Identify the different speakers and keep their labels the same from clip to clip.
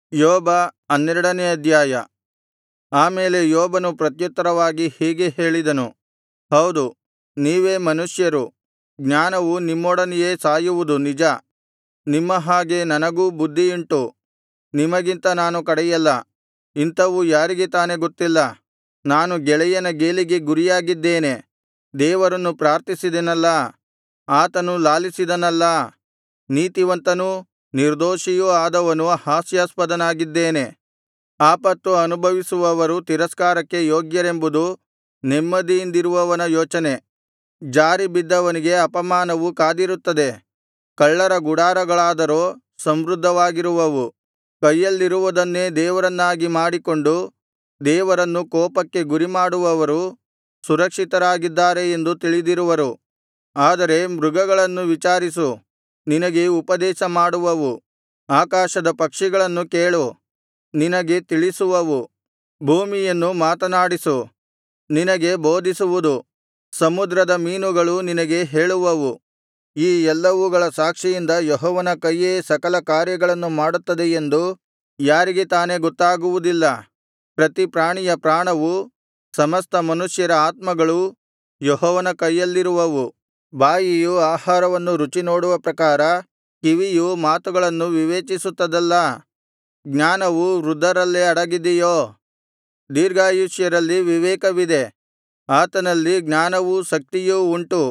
Speaker 1: ಯೋಬ 12ನೇ ಅಧ್ಯಾಯ. ಆ ಮೇಲೆ ಯೋಬನು ಪ್ರತ್ಯುತ್ತರವಾಗಿ ಹೀಗೆ ಹೇಳಿದನು. ಹೌದು, ನೀವೇ ಮನುಷ್ಯರು, ಜ್ಞಾನವು ನಿಮ್ಮೊಡನೆಯೇ ಸಾಯುವುದು ನಿಜ. ನಿಮ್ಮ ಹಾಗೆ ನನಗೂ ಬುದ್ಧಿಯುಂಟು, ನಿಮಗಿಂತ ನಾನು ಕಡೆಯಲ್ಲ. ಇಂಥವು ಯಾರಿಗೆ ತಾನೆ ಗೊತ್ತಿಲ್ಲ. ನಾನು ಗೆಳೆಯನ ಗೇಲಿಗೆ ಗುರಿಯಾಗಿದ್ದೇನೆ. ದೇವರನ್ನು ಪ್ರಾರ್ಥಿಸಿದೆನಲ್ಲಾ, ಆತನು ಲಾಲಿಸಿದನಲ್ಲಾ. ನೀತಿವಂತನೂ ನಿರ್ದೋಷಿಯೂ ಆದವನು ಹಾಸ್ಯಾಸ್ಪದನಾಗಿದ್ದೇನೆ. ಆಪತ್ತು ಅನುಭವಿಸುವವರು ತಿರಸ್ಕಾರಕ್ಕೆ ಯೋಗ್ಯರೆಂಬುದು ನೆಮ್ಮದಿಯಿಂದಿರುವವನ ಯೋಚನೆ. ಜಾರಿ ಬಿದ್ದವನಿಗೆ ಅಪಮಾನವು ಕಾದಿರುತ್ತದೆ. ಕಳ್ಳರ ಗುಡಾರಗಳಾದರೋ ಸಮೃದ್ಧವಾಗಿರುವವು. ಕೈಯಲ್ಲಿರುವುದನ್ನೇ ದೇವರನ್ನಾಗಿ ಮಾಡಿಕೊಂಡು ದೇವರನ್ನು ಕೋಪಕ್ಕೆ ಗುರಿಮಾಡುವವರು ಸುರಕ್ಷಿತರಾಗಿದ್ದಾರೆ ಎಂದು ತಿಳಿದಿರುವರು. ಆದರೆ ಮೃಗಗಳನ್ನು ವಿಚಾರಿಸು, ನಿನಗೆ ಉಪದೇಶ ಮಾಡುವವು. ಆಕಾಶದ ಪಕ್ಷಿಗಳನ್ನು ಕೇಳು, ನಿನಗೆ ತಿಳಿಸುವವು. ಭೂಮಿಯನ್ನು ಮಾತನಾಡಿಸು, ನಿನಗೆ ಬೋಧಿಸುವುದು. ಸಮುದ್ರದ ಮೀನುಗಳು ನಿನಗೆ ಹೇಳುವವು. ಈ ಎಲ್ಲವುಗಳ ಸಾಕ್ಷಿಯಿಂದ ಯೆಹೋವನ ಕೈಯೇ ಸಕಲ ಕಾರ್ಯಗಳನ್ನು ಮಾಡುತ್ತದೆ ಎಂದು ಯಾರಿಗೆ ತಾನೆ ಗೊತ್ತಾಗುವುದಿಲ್ಲ. ಪ್ರತಿ ಪ್ರಾಣಿಯ ಪ್ರಾಣವೂ ಸಮಸ್ತ ಮನುಷ್ಯರ ಆತ್ಮಗಳೂ ಯೆಹೋವನ ಕೈಯಲ್ಲಿರುವವು. ಬಾಯಿಯು ಆಹಾರವನ್ನು ರುಚಿನೋಡುವ ಪ್ರಕಾರ ಕಿವಿಯು ಮಾತುಗಳನ್ನು ವಿವೇಚಿಸುತ್ತದಲ್ಲಾ. ಜ್ಞಾನವು ವೃದ್ಧರಲ್ಲೇ ಅಡಗಿದೆಯೋ? ದೀರ್ಘಾಯುಷ್ಯರಲ್ಲಿ ವಿವೇಕವಿದೆ. ಆತನಲ್ಲಿ ಜ್ಞಾನವೂ ಶಕ್ತಿಯೂ ಉಂಟು.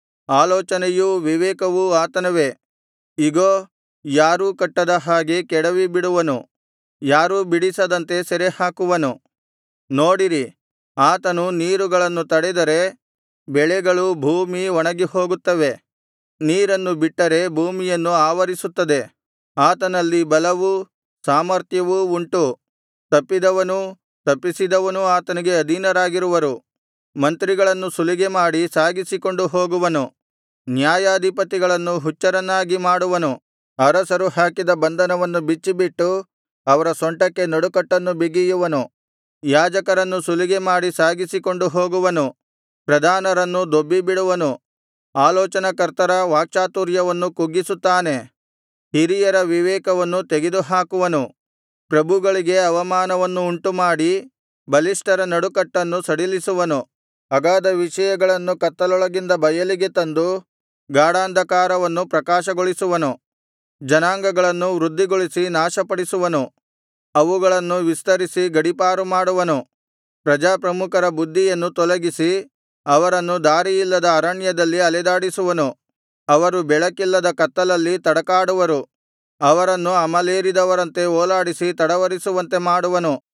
Speaker 1: ಆಲೋಚನೆಯೂ ವಿವೇಕವೂ ಆತನವೇ. ಇಗೋ, ಯಾರೂ ಕಟ್ಟದ ಹಾಗೆ ಕೆಡವಿಬಿಡುವನು, ಯಾರೂ ಬಿಡಿಸದಂತೆ ಸೆರೆಹಾಕುವನು. ನೋಡಿರಿ, ಆತನು ನೀರುಗಳನ್ನು ತಡೆದರೆ ಬೆಳೆಗಳೂ ಭೂಮಿ ಒಣಗಿಹೋಗುತ್ತವೆ. ನೀರನ್ನು ಬಿಟ್ಟರೆ ಭೂಮಿಯನ್ನು ಆವರಿಸುತ್ತದೆ. ಆತನಲ್ಲಿ ಬಲವೂ ಸಾಮರ್ಥ್ಯವೂ ಉಂಟು. ತಪ್ಪಿದವನೂ ತಪ್ಪಿಸಿದವನೂ ಆತನಿಗೆ ಅಧೀನರಾಗಿರುವರು. ಮಂತ್ರಿಗಳನ್ನು ಸುಲಿಗೆ ಮಾಡಿ ಸಾಗಿಸಿಕೊಂಡು ಹೋಗುವನು. ನ್ಯಾಯಾಧಿಪತಿಗಳನ್ನು ಹುಚ್ಚರನ್ನಾಗಿ ಮಾಡುವನು. ಅರಸರು ಹಾಕಿದ ಬಂಧನವನ್ನು ಬಿಚ್ಚಿಬಿಟ್ಟು ಅವರ ಸೊಂಟಕ್ಕೆ ನಡುಕಟ್ಟನ್ನು ಬಿಗಿಯುವನು. ಯಾಜಕರನ್ನು ಸುಲಿಗೆ ಮಾಡಿ ಸಾಗಿಸಿಕೊಂಡು ಹೋಗುವನು. ಪ್ರಧಾನರನ್ನು ದೊಬ್ಬಿಬಿಡುವನು. ಆಲೋಚನಾಕರ್ತರ ವಾಕ್ಚಾತುರ್ಯವನ್ನು ಕುಗ್ಗಿಸುತ್ತಾನೆ. ಹಿರಿಯರ ವಿವೇಕವನ್ನು ತೆಗೆದುಹಾಕುವನು. ಪ್ರಭುಗಳಿಗೆ ಅವಮಾನವನ್ನು ಉಂಟುಮಾಡಿ ಬಲಿಷ್ಠರ ನಡುಕಟ್ಟನ್ನು ಸಡಿಲಿಸುವನು. ಅಗಾಧ ವಿಷಯಗಳನ್ನು ಕತ್ತಲೊಳಗಿಂದ ಬಯಲಿಗೆ ತಂದು ಗಾಢಾಂಧಕಾರವನ್ನು ಪ್ರಕಾಶಗೊಳಿಸುವನು. ಜನಾಂಗಗಳನ್ನು ವೃದ್ಧಿಗೊಳಿಸಿ ನಾಶಪಡಿಸುವನು. ಅವುಗಳನ್ನು ವಿಸ್ತರಿಸಿ ಗಡೀಪಾರು ಮಾಡುವನು. ಪ್ರಜಾಪ್ರಮುಖರ ಬುದ್ಧಿಯನ್ನು ತೊಲಗಿಸಿ ಅವರನ್ನು ದಾರಿಯಿಲ್ಲದ ಅರಣ್ಯದಲ್ಲಿ ಅಲೆದಾಡಿಸುವನು. ಅವರು ಬೆಳಕಿಲ್ಲದ ಕತ್ತಲಲ್ಲಿ ತಡಕಾಡುವರು. ಅವರನ್ನು ಅಮಲೇರಿದವರಂತೆ ಓಲಾಡಿಸಿ ತಡವರಿಸುವಂತೆ ಮಾಡುವನು.